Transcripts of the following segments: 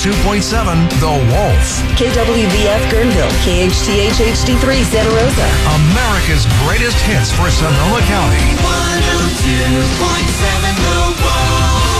102.7 The Wolf. KWVF Guerneville, KHTH HD3 Santa Rosa. America's greatest hits for Sonoma County. 102.7 The Wolf.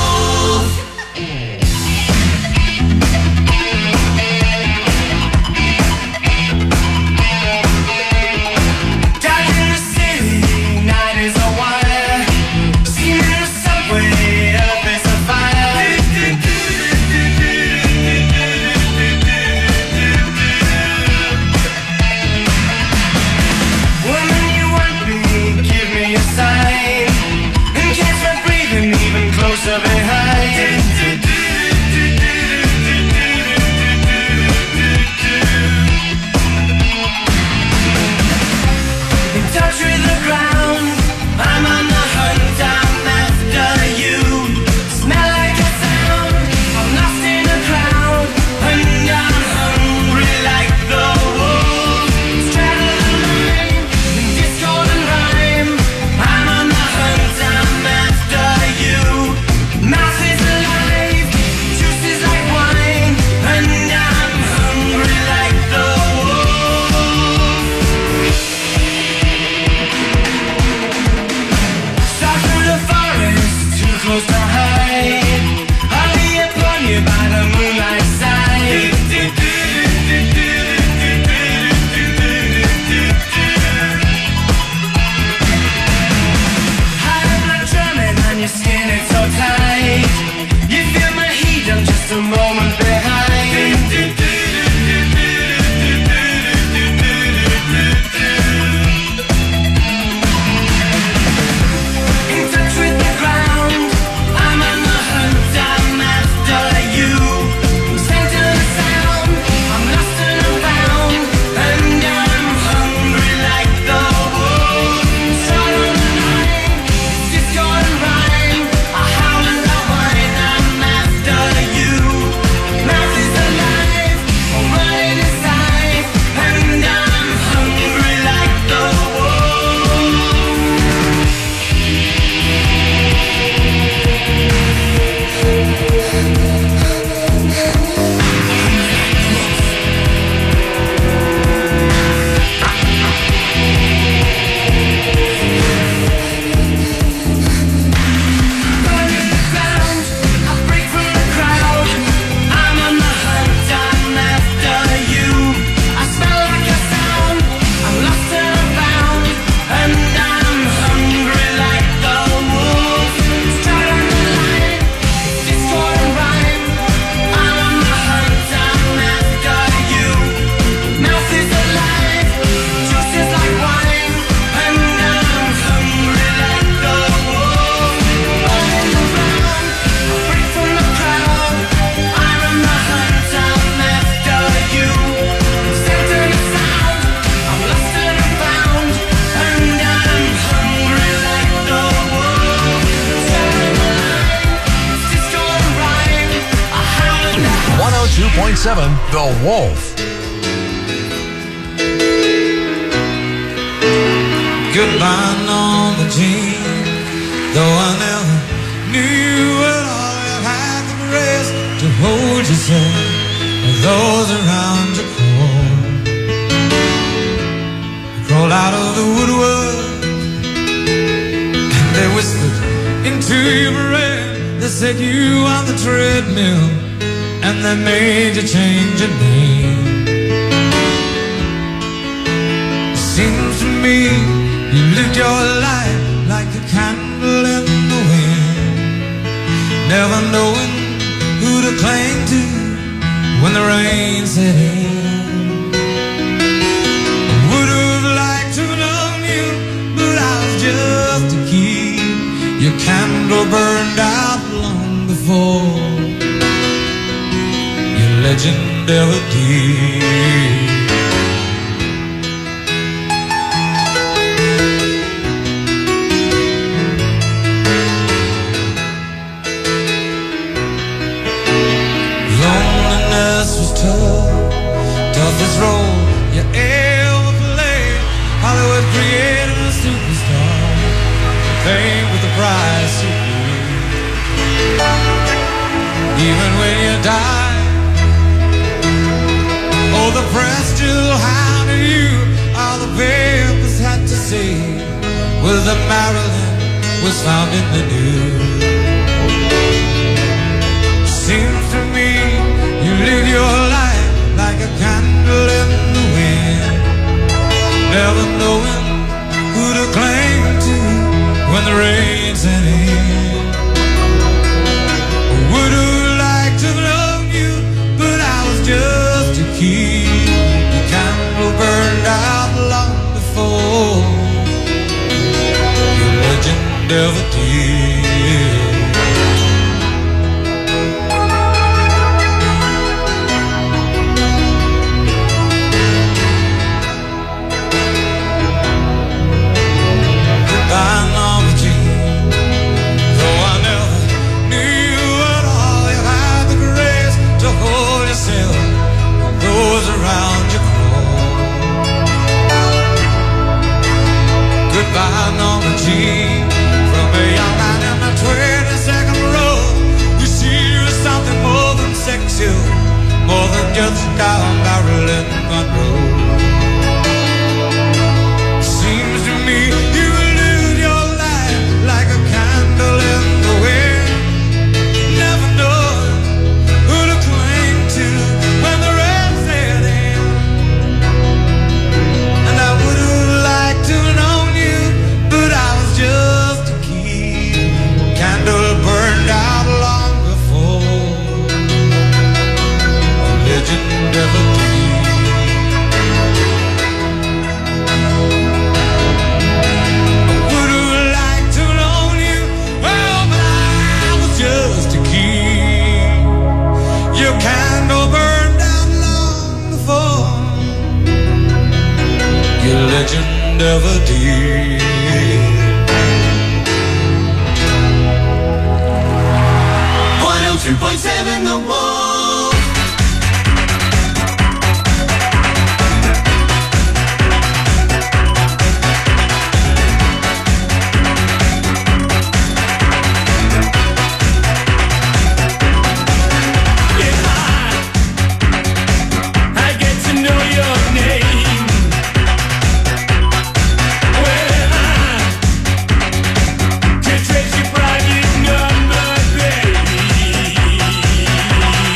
The Wolf. Goodbye, Norma Jean. Though I never knew at all, you had the grace to hold yourself with those around you crawled out of the woodwork, and they whispered into your brain. They said you on the treadmill, and they made you change your name. It seems to me you lived your life like a candle in the wind, never knowing who to cling to when the rain set in. I would have liked to have known you, but I was just a kid. Your candle burned out long before legend ever did. Loneliness was toughest role you ever played. Hollywood created a superstar, fame with the price you paid. Even when you die, was that Marilyn was found in the news. Seems to me you live your life like a candle in the wind, never knowing who to cling to when the rain set in. Would have liked to love you, but I was just a kid. The candle burned out long before your legend ever did. Goodbye, Norma Jean. Though I never knew you at all, you had the grace to hold yourself when those around you crawl. Goodbye, Norma Jean. From a young man in the 22nd row, you see you as something more than sexual, more than just down Marilyn Monroe. Seems to me you live your life like a candle in the wind, never knowing who to cling to when the rain set in. And I would have liked to have known you, but I was just a kid. Candle burned out long before a legend ever did. Would have liked to have known you, oh, but I was just a kid. Your candle burned out long before your legend ever did. 102.7 The Wolf. I get to know your name. When I can trace your private number, baby.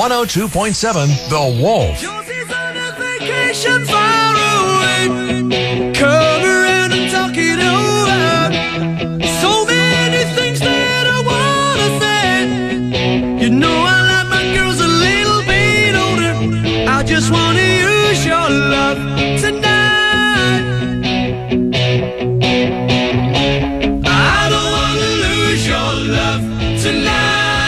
102.7 The Wolf. Josie's on a vacation far away. Come around and talk it over. So many things that I wanna say. You know I like my girls a little bit older. I just wanna use your love tonight. I don't wanna lose your love tonight.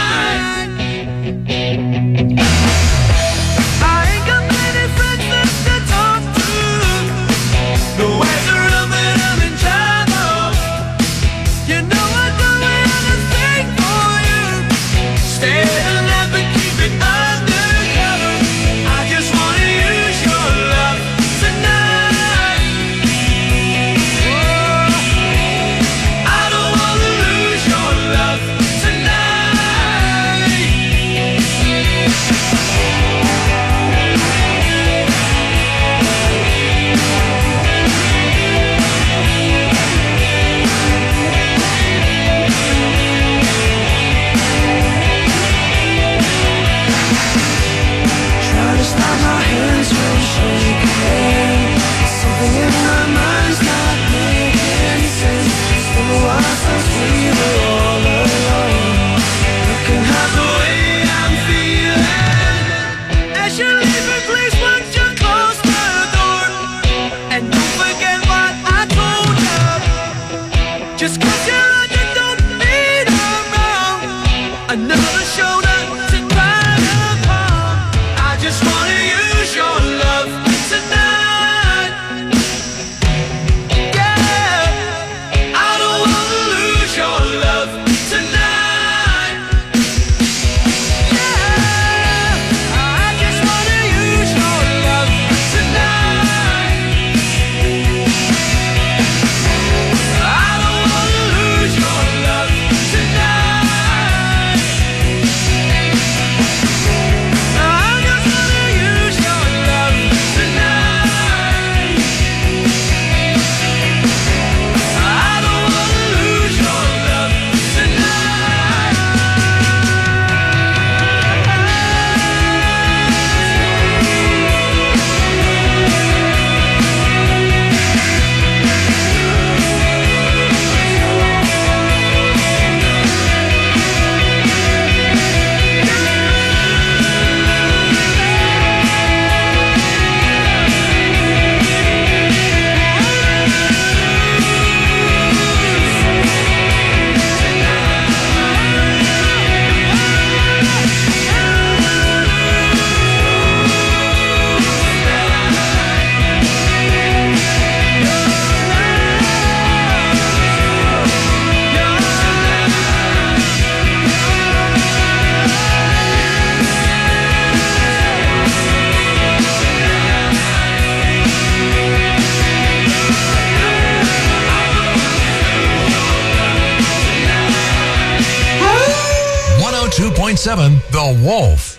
The Wolf.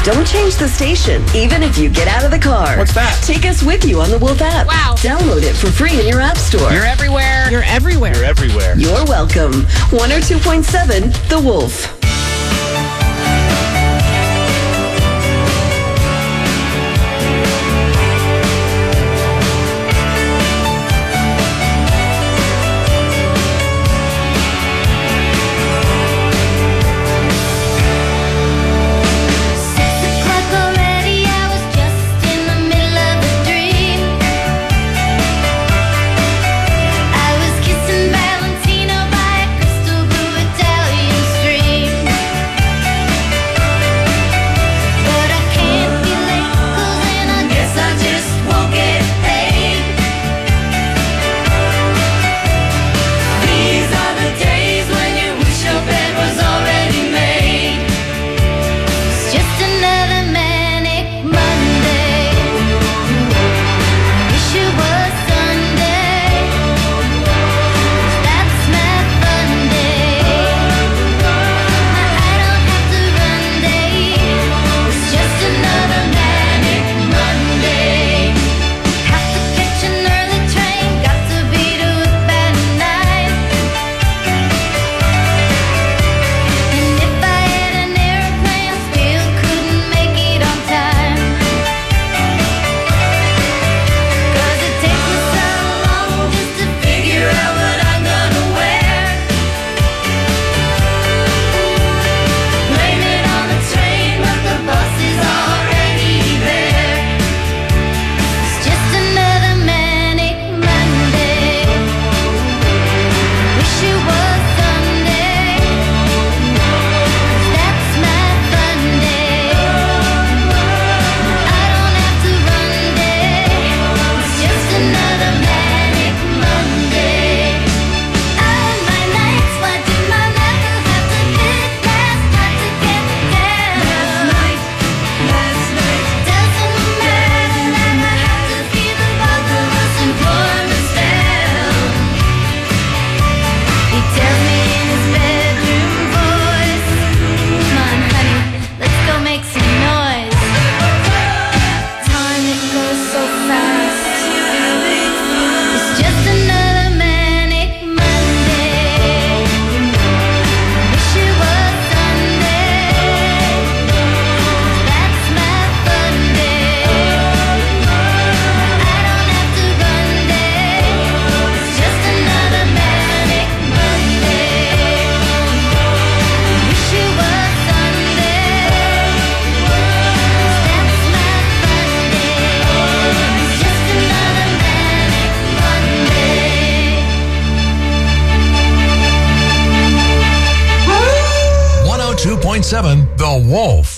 Don't change the station, even if you get out of the car. What's that? Take us with you on the Wolf app. Wow. Download it for free in your app store. You're everywhere. You're everywhere. You're everywhere. You're welcome. 102.7 The Wolf. The Wolf.